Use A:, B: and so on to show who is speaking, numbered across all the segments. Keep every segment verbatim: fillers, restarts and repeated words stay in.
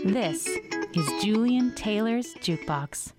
A: This is Julian Taylor's Jukebox.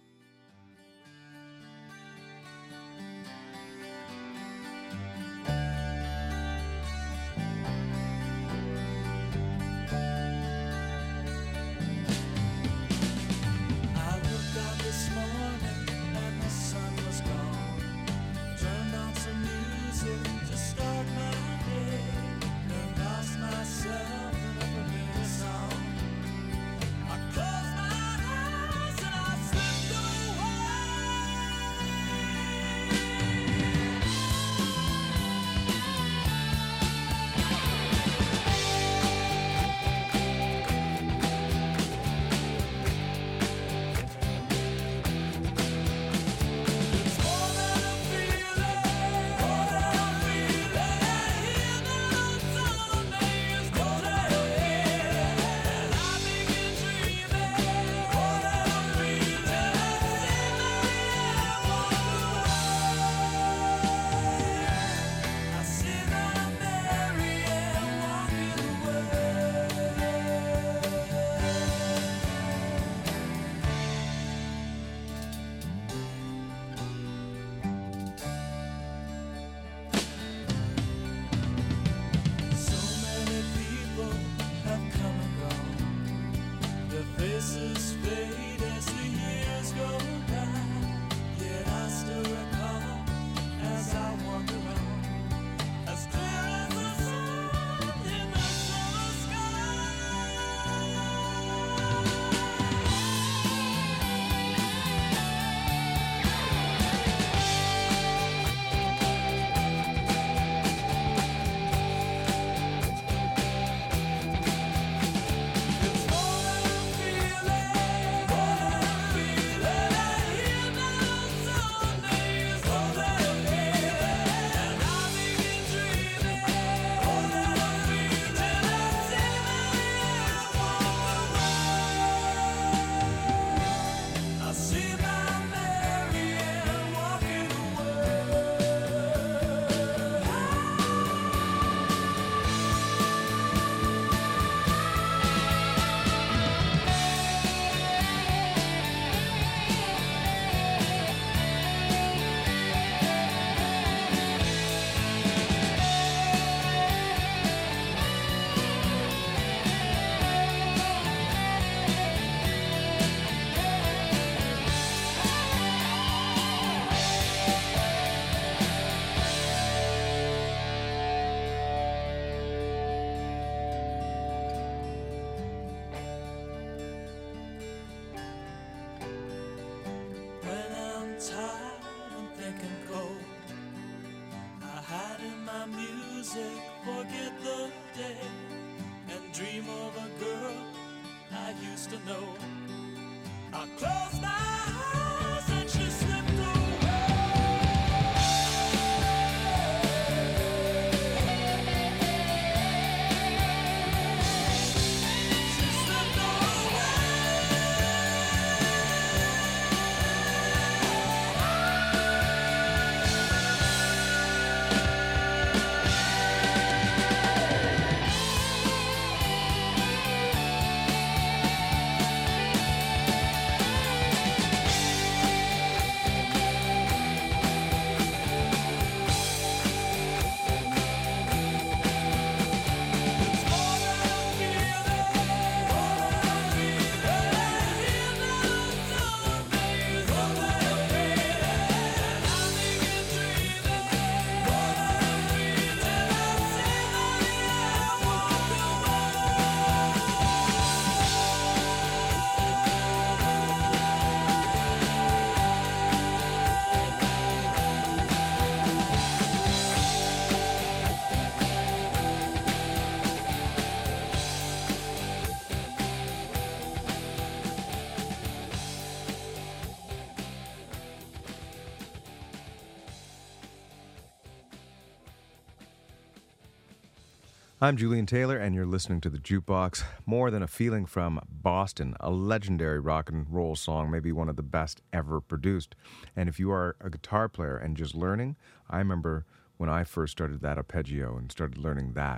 B: I'm Julian Taylor, and you're listening to The Jukebox. More Than a Feeling from Boston, a legendary rock and roll song, maybe one of the best ever produced. And if you are a guitar player and just learning, I remember when I first started that arpeggio and started learning that,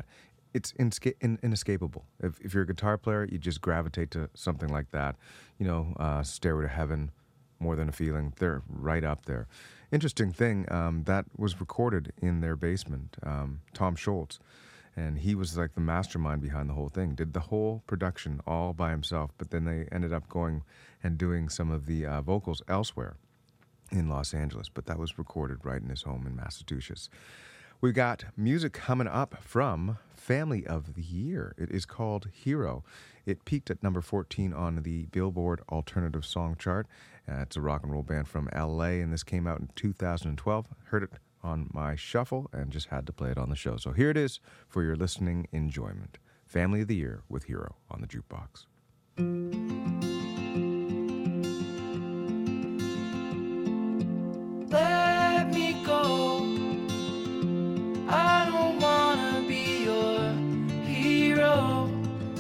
B: it's inesca- in, inescapable. If, if you're a guitar player, you just gravitate to something like that. You know, uh, Stairway to Heaven, More Than a Feeling, they're right up there. Interesting thing, um, that was recorded in their basement. Um, Tom Scholz, and he was like the mastermind behind the whole thing, did the whole production all by himself, but then they ended up going and doing some of the uh, vocals elsewhere in Los Angeles, but that was recorded right in his home in Massachusetts. We got music coming up from Family of the Year. It is called Hero. It peaked at number fourteen on the Billboard Alternative Song Chart. Uh, it's a rock and roll band from L A, and this came out in two thousand twelve. Heard it on my shuffle and just had to play it on the show. So here it is for your listening enjoyment. Family of the Year with Hero on the Jukebox.
C: Let me go. I don't wanna be your hero.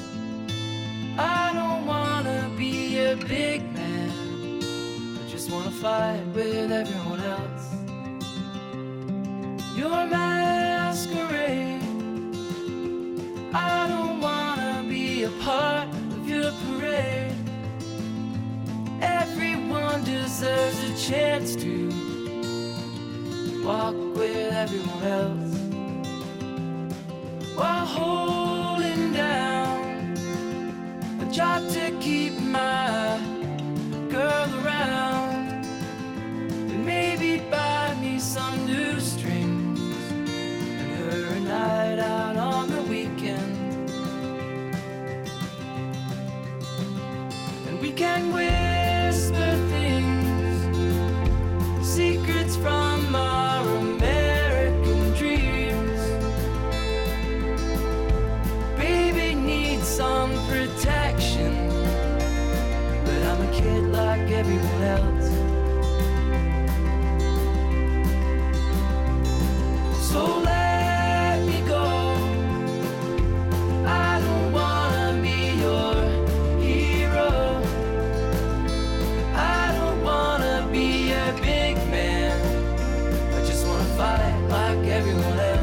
C: I don't wanna be a big man. I just wanna fight with everyone else. Your masquerade. I don't wanna be a part of your parade. Everyone deserves a chance to walk with everyone else while holding down a job to keep my girl around, and maybe buy me some new strings and her a night out on the weekend, and we can whisper things, secrets from our American dreams. Baby needs some protection, but I'm a kid like everyone else. So let me go. I don't wanna be your hero. I don't wanna be a big man. I just wanna fight like everyone else.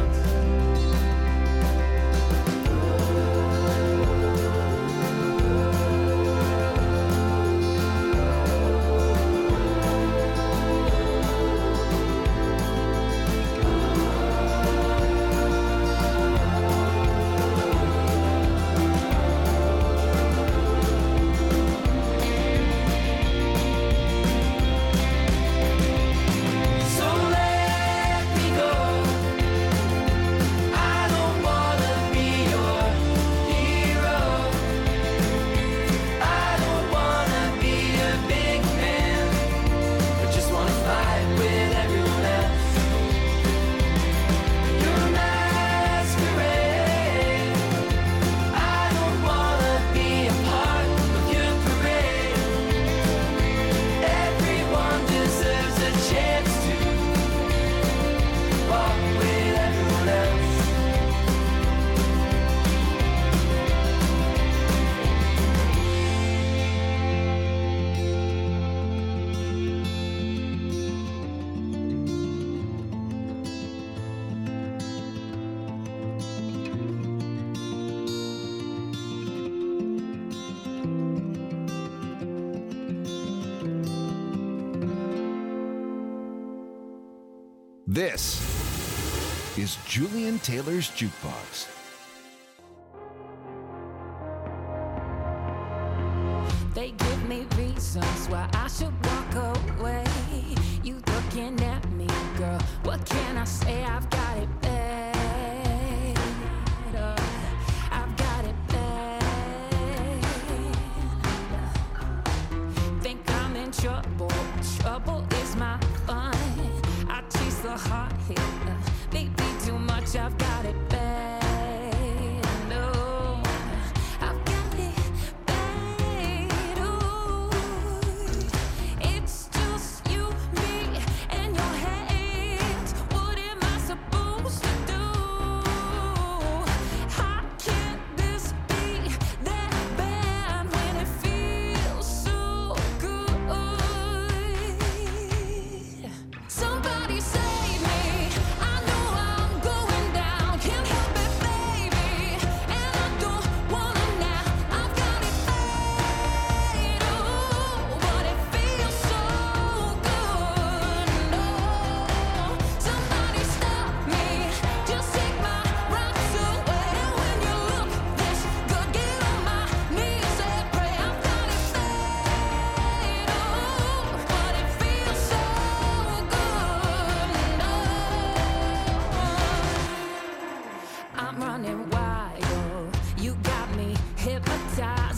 D: This is Julian Taylor's Jukebox.
E: They give me reasons why I should walk away. You looking at me, girl. What can I say? I've got it bad. I've got it bad. Think I'm in trouble. Trouble is my fun. I chase the heart hit. Maybe too much. I've got it bad. No, I've got it bad. Ooh, it's just you, me, and your hands. What am I supposed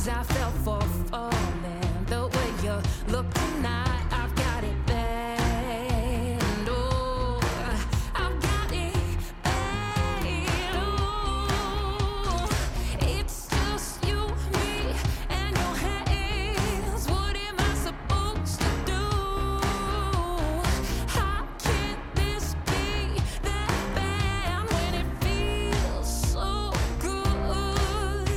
E: 'cause I fell for falling. The way you're looking, I, I've got it bad. Oh, I've got it bad. Oh, it's just you, me, and your hands. What am I supposed to do? How can this be that bad when it feels so good?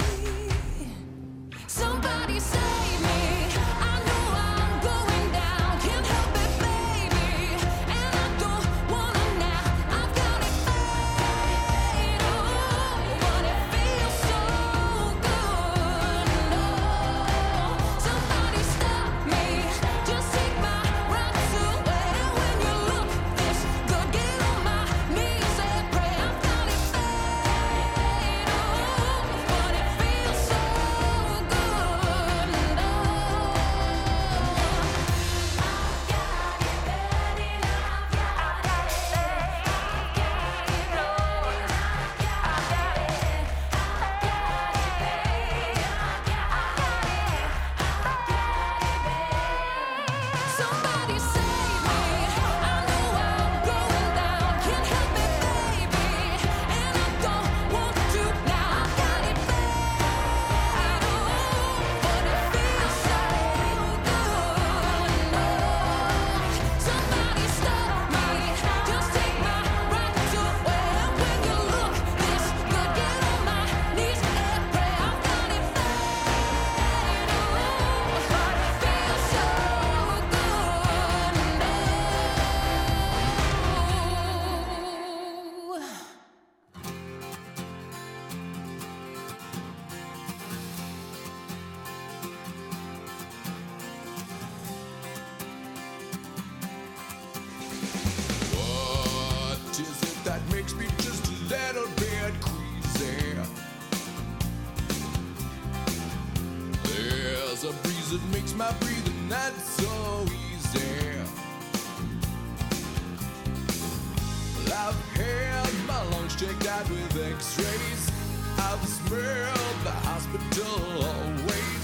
E: Somebody save me. I know I'm going down. Can't help it, baby. And I don't wanna now. I've got it bad. Oh, but it feels so good. Oh, somebody stop me. Just take my breath away. When you look this good, get on my knees and pray. I've got it bad. Oh, but it feels so good. Oh, somebody save me. I know I'm going down. Can't help it, baby. And I don't want to now. I've got it bad. Oh, but it feels so good. Oh, somebody stop me. Just take my breath away. When you look this good, get on my knees and pray. I've got it bad. Oh, but it feels so good. Oh.
F: What is it that makes me just a little bit queasy? There's a breeze that makes my breathing not so easy. Well, I've had my lungs checked out with x-rays. I've smelled the hospital always.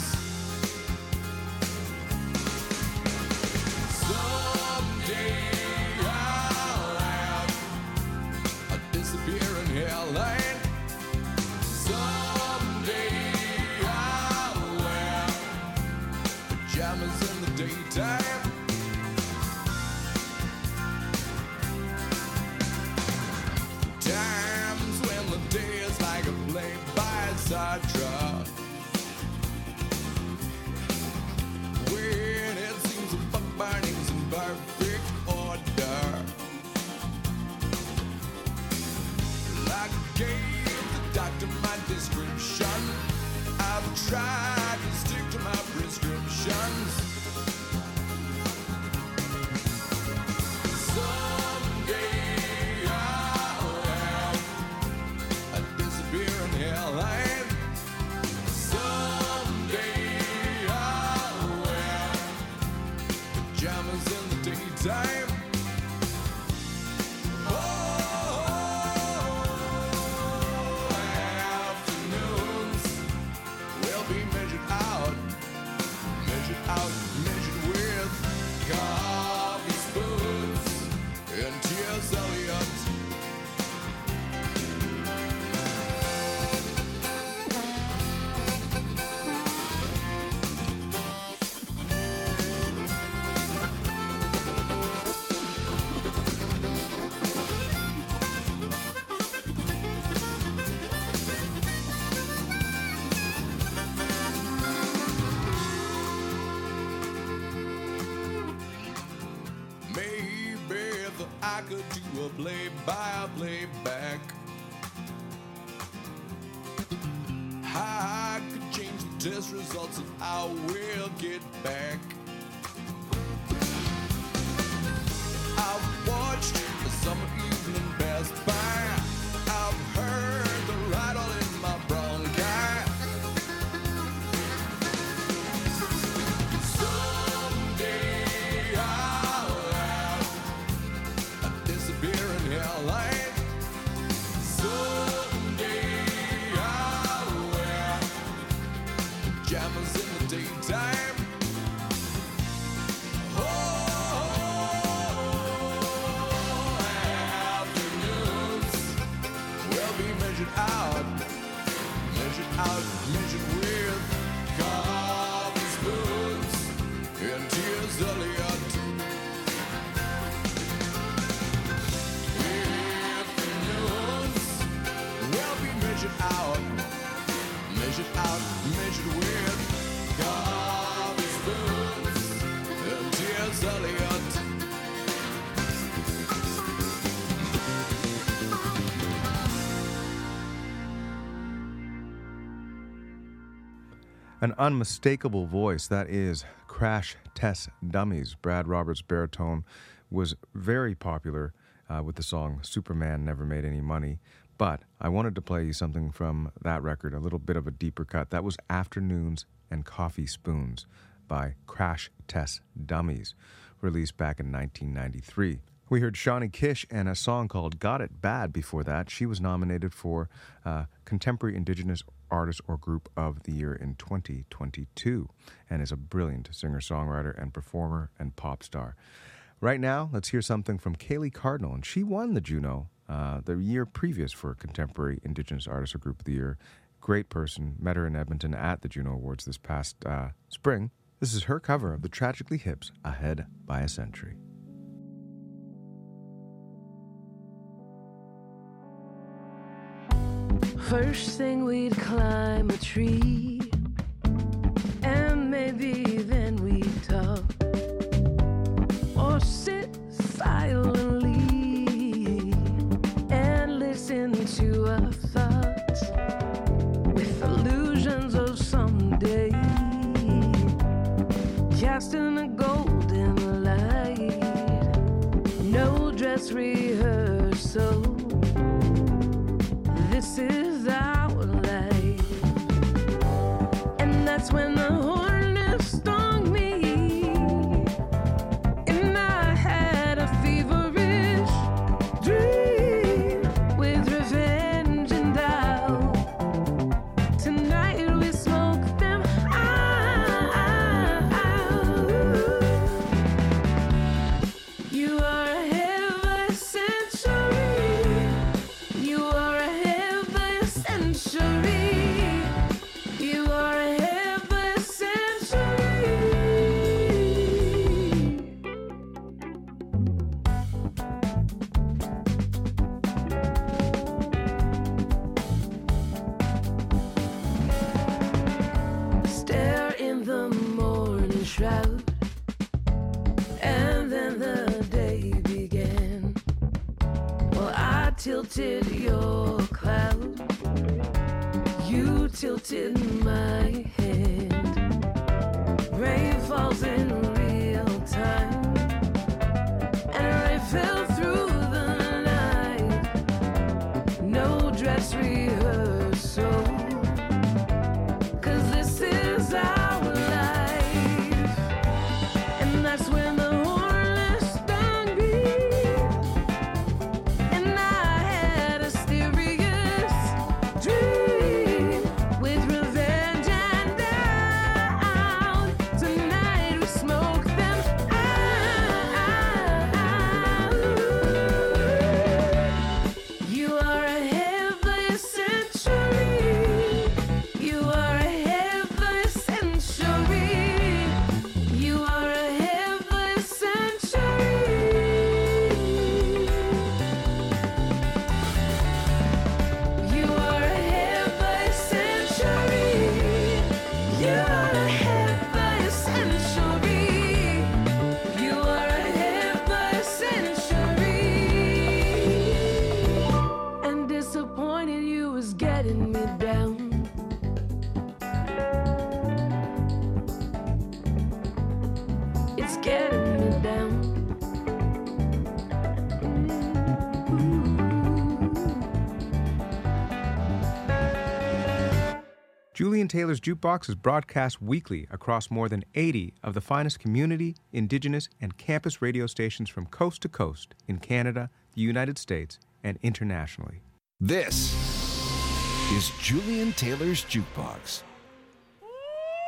F: Someday I'll have a disappearing hairline. Someday I'll wear pajamas in the daytime. Times when the day is like a play-by-side truck. When it seems the fuck burning's in perfect order. I gave the doctor my description. I've tried to stick to my prescriptions. Someday I'll have a disappearing hairline. Someday I'll wear pajamas in the daytime. Afternoons will be measured out, measured out, measured with coffee spoons and T S Eliot. Maybe that I could do a play-by-play back. I could change the test results and I will get back. I've watched the summer evening pass by. I've heard the rattle in my bronchi. Someday I'll have a disappearing hairline. Someday I'll wear pajamas in the daytime. Oh, afternoons will be measured out, measured out, measured with coffee spoons and tears Elliott. Afternoons will be measured out, measured out, measured with coffee spoons and tears Elliott.
B: An unmistakable voice, that is Crash Test Dummies. Brad Roberts' baritone was very popular uh, with the song Superman Never Made Any Money, but I wanted to play you something from that record, a little bit of a deeper cut. That was Afternoons and Coffee Spoons by Crash Test Dummies, released back in nineteen ninety-three. We heard Shawnee Kish and a song called Got It Bad before that. She was nominated for uh, Contemporary Indigenous Artist or Group of the Year in twenty twenty-two and is a brilliant singer-songwriter and performer and pop star. Right now, let's hear something from Kaylee Cardinal, and she won the Juno uh, the year previous for Contemporary Indigenous Artist or Group of the Year. Great person. Met her in Edmonton at the Juno Awards this past uh, spring. This is her cover of the Tragically Hip's Ahead by a Century.
G: First thing we'd climb a tree, and maybe then we'd talk, or sit silently and listen to our thoughts with illusions of someday, casting a golden light. No dress rehearsal, this is our life. And that's when the hornet stung me, and I had a feverish dream with revenge and doubt. Tonight we smoke them out. You are ahead of a century. You are ahead of a century. You are ahead of a century. Stare in the morning shroud, and then the day began. Well, I tilted your cloud, you tilted my hand. Rain falls in real time, and rain fell through the night. No dress rehearsal, 'cause this is our life. And that's when the hornet stung me, and I had a mysterious dream with revenge and doubt. Tonight we smoke them out. You are ahead of a century. You are ahead of a century. You are ahead of a century. You are ahead of a century. You are ahead of a century. You are ahead of a century. And disappointing you is getting me down. It's getting me down.
B: Julian Taylor's Jukebox is broadcast weekly across more than eighty of the finest community, indigenous, and campus radio stations from coast to coast in Canada, the United States, and internationally.
D: This is Julian Taylor's Jukebox.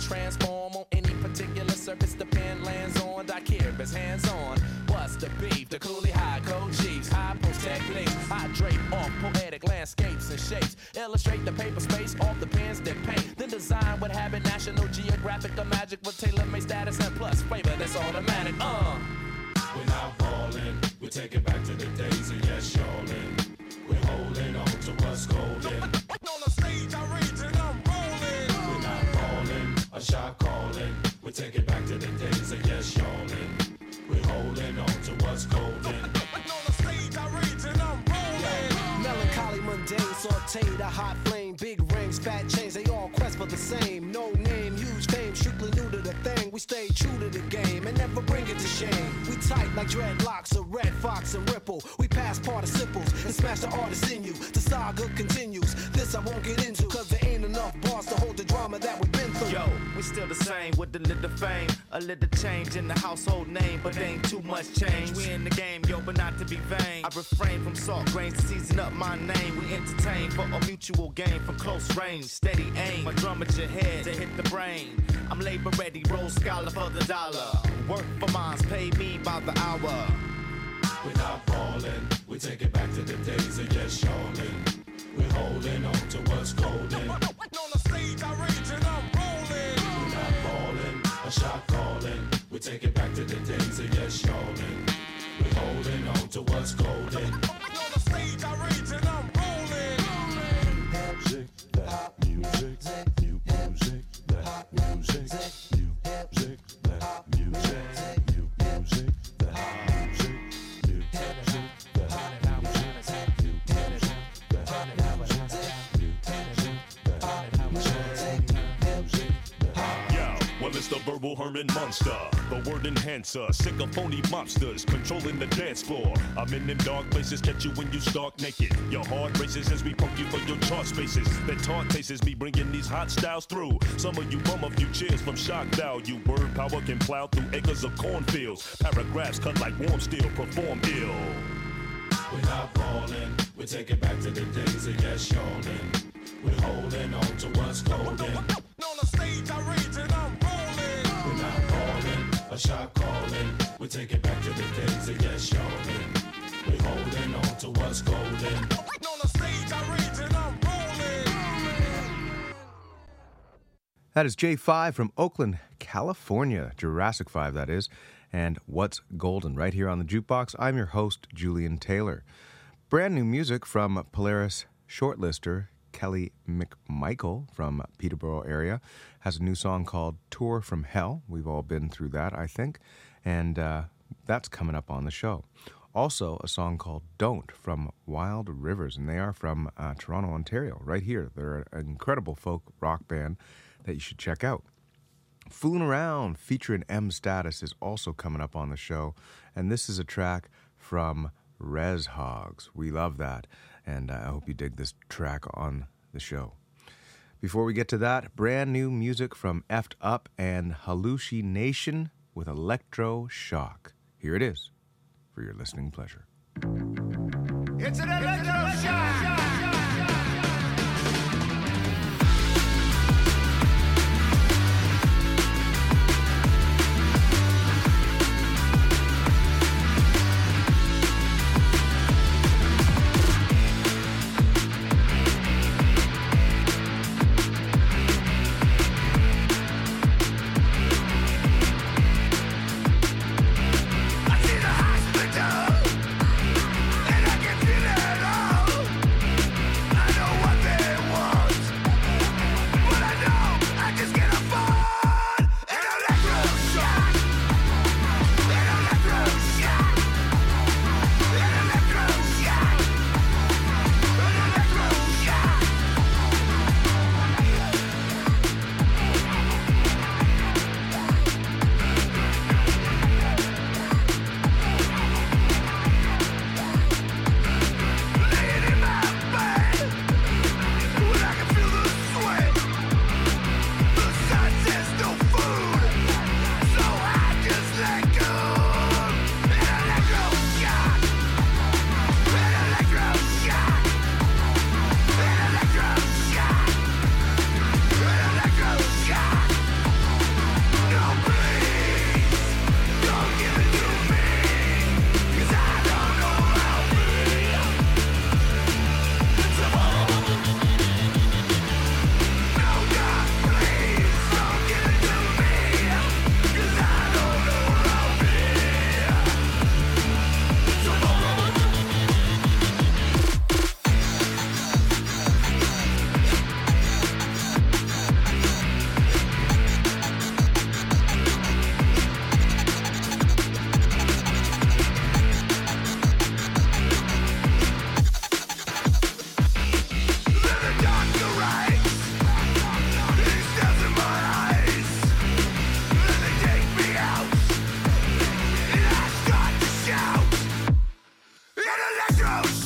H: transform on any particular surface the pen lands on. Doc here is hands on. What's the beef? The coolie high code chiefs, high post techniques. I drape off poetic landscapes and shapes. Illustrate the paper space off the pens that paint. Then design what habit, National Geographic or magic with tailor-made status and plus flavor that's automatic. Uh.
F: We're not falling, we're taking back to the days of yes, y'allin'. We're holding on to what's golden. On the stage, I rage and I'm rolling. We're not falling, a shot calling. We're taking back to the days of yes, y'allin'. We're holding on to what's golden. On the stage, I rage and I'm rolling.
I: Melancholy, mundane, sauteed, a hot flame, big rings, fat chains, they all quest for the same. No name, huge fame, strictly new to the thing. We stay true to the game and never bring it to shame. We tight like dreadlocks, a red fox and ripple. We pass participles and smash the artists in you. The saga continues. This I won't get into, cause there ain't enough bars to hold the drama that we've been through.
J: Yo, we still the same with a little fame, a little change in the household name, but ain't too much change. We in the game, yo, but not to be vain. I refrain from salt grains to season up my name. We entertain for a mutual gain from close range, steady aim. My drum at your head to hit the brain. I'm labor ready, roll scholar for the dollar. Work for mines, pay me by the hour.
F: We're not falling, we take it back to the days of yes, y'allin'. We're holding on to what's golden. On the stage, I rage and I'm rolling. We're not falling, a shot calling. We take it back to the days of yes, y'allin'. We're holding on to what's golden. On the stage, I rage and I'm rolling. Music, that music, new music, that music, new music, that music, new music, that music, new
K: Well, it's the verbal Herman Monster, the word enhancer, sick of phony mobsters controlling the dance floor. I'm in them dark places, catch you when you stark naked. Your heart races as we poke you for your chart spaces. That taunt tastes me bringing these hot styles through. Some of you bum a few cheers from shock value. Word power can plow through acres of cornfields. Paragraphs cut like warm steel, perform ill.
F: We're not falling, we're taking back to the days of yes, y'allin'. We're holding on to what's golden. On the stage, I rage and I'm rolling. We're not falling, a shot calling. We're taking back to the days of yes, y'allin'. We're holding on to what's golden. On the stage, I rage and I'm rolling.
B: That is J five from Oakland, California. Jurassic five, that is. And What's Golden, right here on the Jukebox. I'm your host, Julian Taylor. Brand new music from Polaris shortlister Kelly McMichael from Peterborough area. Has a new song called Tour from Hell. We've all been through that, I think. And uh, that's coming up on the show. Also, a song called Don't from Wild Rivers. And they are from uh, Toronto, Ontario, right here. They're an incredible folk rock band that you should check out. Fooling Around featuring M Status is also coming up on the show, and this is a track from Res Hogs. We love that, and I hope you dig this track on the show. Before we get to that, brand new music from Effed Up and Halushi Nation with Electro Shock. Here it is for your listening pleasure.
L: It's an electro shock!
F: I see the hospital, and I can feel it all.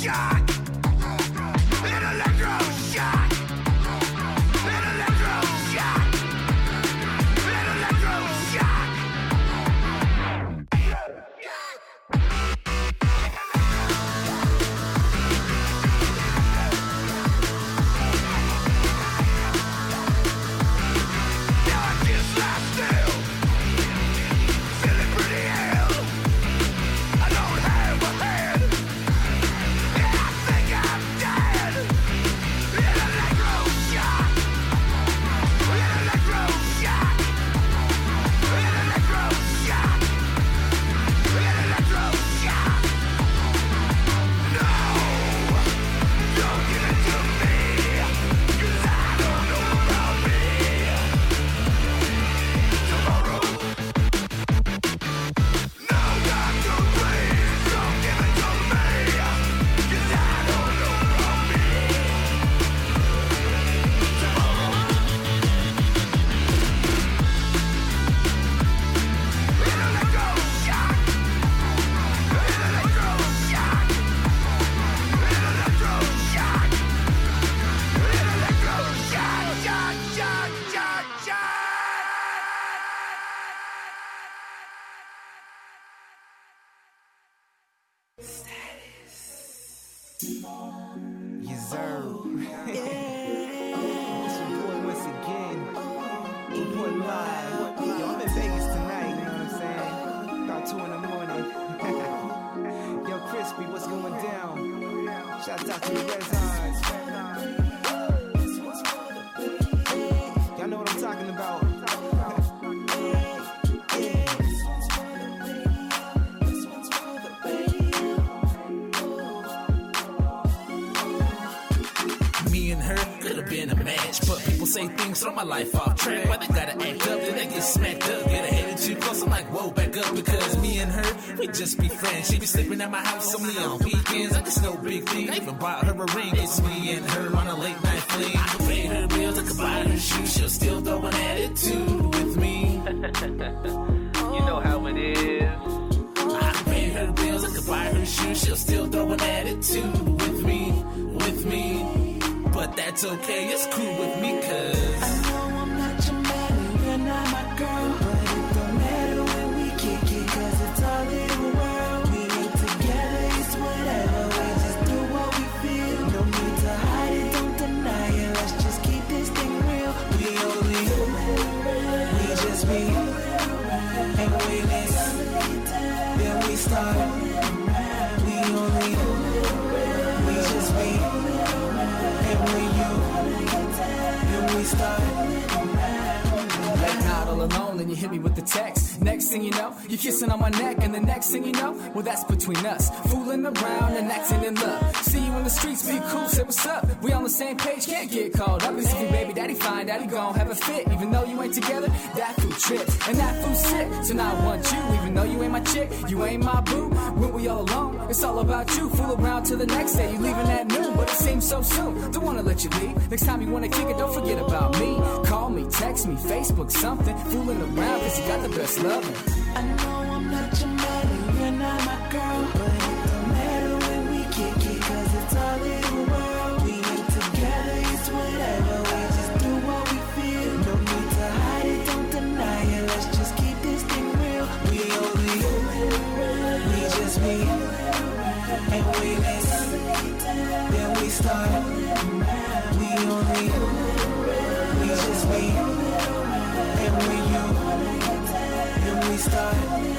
L: shock. An electro shock. An electro shock. An electro shock. Now I just lie still, feeling pretty ill. I don't have a head, and I think I'm dead. An electro shock. An electro shock. An electro shock. An electro shock. No, don't give it to me, 'cause I don't know about me. Tomorrow. No, doctor, please don't give it to me, 'cause I don't know about me. Tomorrow. An electro shock. An electro shock. An electro shock. An electro shock, shock, shock, shock, shock.
M: Yes, sir. It's your boy once again. Report live. Yo, I'm in Vegas tonight, you know what I'm saying? About two in the morning. Yo, Crispy, what's going down? Shout out to the Red Hot. Y'all know what I'm talking about.
H: Me and her could have been a match, but people say things throw my life off track. Why they gotta act up, then they get smacked up. Get a headed too close, I'm like, whoa, back up. Because me and her, we just be friends. She be sleeping at my house only on weekends. Like it's no big thing. I even bought her a ring. It's me and her on a late night fling. I can pay her bills, I can buy her shoes. She'll still throw an attitude with me. You know how it is. I can pay her bills, I can buy her shoes. She'll still throw an attitude with me, with me. But that's okay, it's cool with me, cause
G: I know I'm not your man and you're not my girl, but it don't matter when we kick it, 'cause it's our little world. We ain't together, it's whatever. We just do what we feel. No need to hide it, don't deny it. Let's just keep this thing real. We only we just be, and we miss, then we start. We only we just be, and when you, then we start.
N: Late night all alone and you hit me with the text. Next thing you know, you're kissing on my neck, and the next thing you know, well that's between us. Fooling around and acting in love. See you in the streets, be cool, say what's up. We on the same page, can't get caught up. Cause if your baby daddy find out, he gon' have a fit. Even though you ain't together, that food trips, and that food's sick. So now I want you, even though you ain't my chick, you ain't my boo. When we all alone, it's all about you. Fool around till the next day, you leaving at noon, but it seems so soon. Don't wanna let you leave. Next time you wanna kick it, don't forget about me. Call me, text me, Facebook, something. Fooling around cause you got the best loving.
G: I know I'm not your man and you're not my girl, but it don't matter when we kick it, 'cause it's our little world. We ain't together, it's whatever. We just do what we feel. No need to hide it, don't deny it. Let's just keep this thing real. We only we just be, and we miss, then we start. We only we just be, and when you, then we start.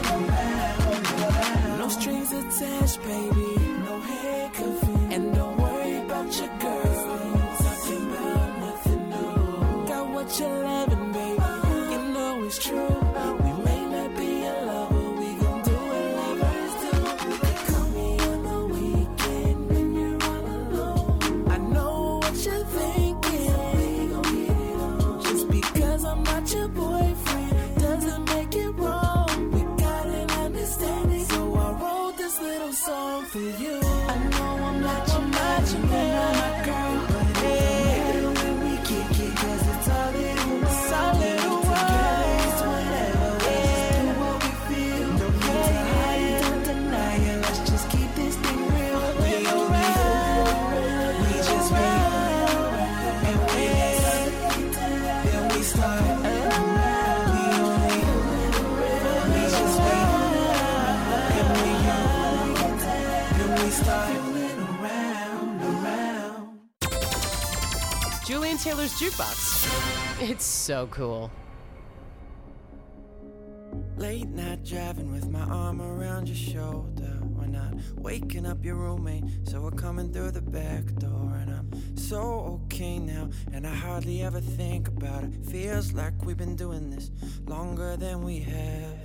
G: No strings attached, baby. No handcuffing, and don't worry about your girl. Talking about nothing new. Got what you're loving, baby. You know it's true. We may not be a lover, we gon' do what lovers do. You can call me on the weekend when you're all alone. I know what you're thinking. We gon' get it on. Just because I'm not your boyfriend doesn't make it wrong. We got an understanding, so I wrote this little song for you. I know I'm not your man, you're not my girl, but it don't matter when we kick it, 'cause it's our little world. It's our little world. It's whatever. We just do what we feel. No need to hide it, don't deny it. Let's just keep this thing real. We only start fooling around, around.
O: Julian Taylor's Jukebox. It's so cool.
C: Late night driving with my arm around your shoulder. We're not waking up your roommate, so we're coming through the back door. And I'm so okay now, and I hardly ever think about it. Feels like we've been doing this longer than we have.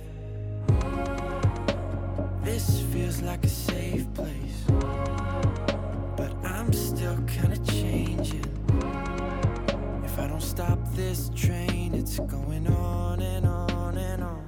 C: This feels like a safe place, but I'm still kinda changing. If I don't stop this train, it's going on and on and on.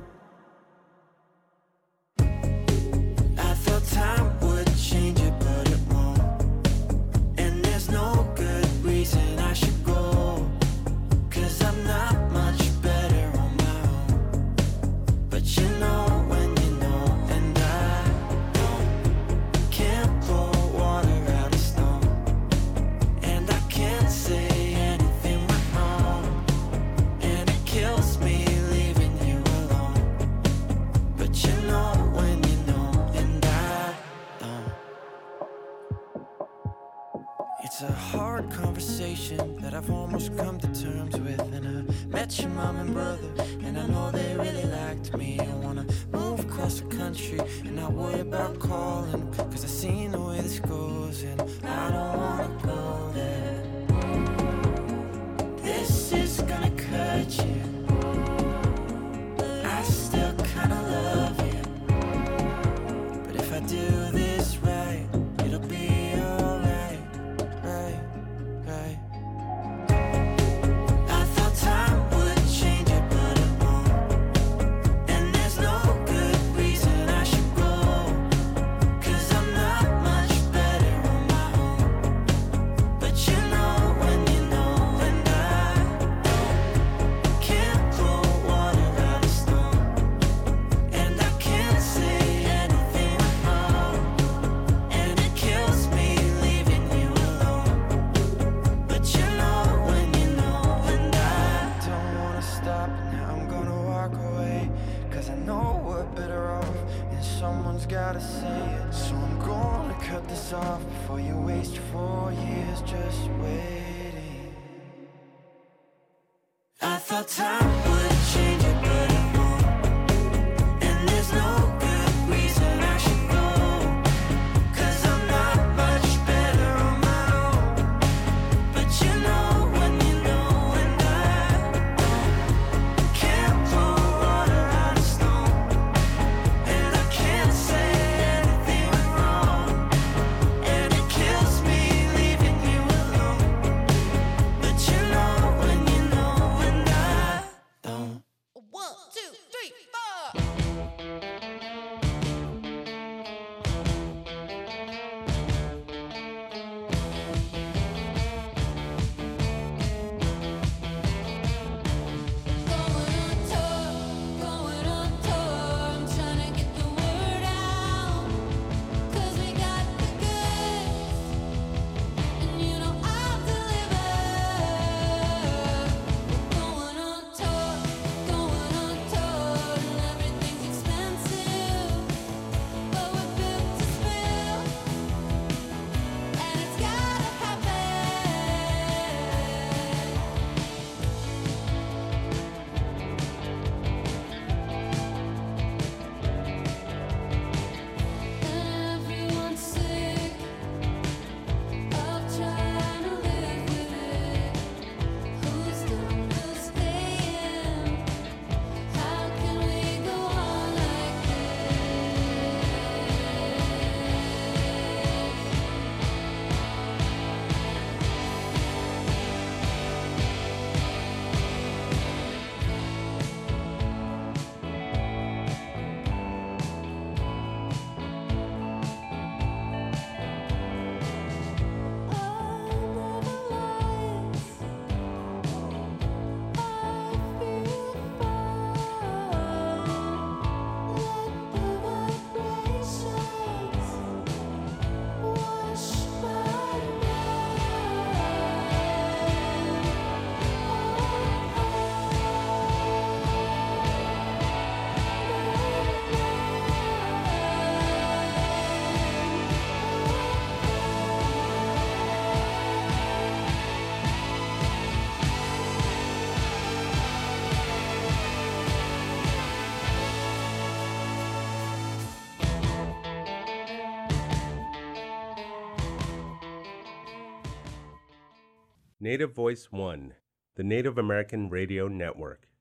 C: I thought time would change it, but it won't. And there's no good reason I should go, 'cause I'm not much better on my own. But you know when you know, and I don't, can't pour water out of stone. And I can't say anything went wrong, and it kills me leaving you alone. But you know when you know, and I don't. It's a hard conversation that I've almost come to terms with. And I met your mom and brother, and I know they really liked me. I wanna move across the country and not worry about calling, 'cause I've seen the way this goes, and I don't wanna go there. This is gonna cut you. I still kinda love you, but if I do this right, it'll be alright, right, right. I thought time would change it, but it won't. And there's no good reason I should go, 'cause I'm not much better on my own. But you know when you know, and I can't pour water out of stone. And I can't say anything wrong, and it kills me leaving you alone. But you know when you know, and I don't wanna stop now. I'm gonna walk away, 'cause I know we're better off, and someone's gotta say it. So I'm gonna cut this off before you waste your four years just waiting. I thought time would change it, but it won't. And there's no good reason I should go, 'cause I'm not much better on my own. But you know when you know, and I can't pour water out of stone. And I can't say anything went wrong, and it kills me leaving you alone. But you know when you know, and I
P: Native Voice One, the Native American Radio Network.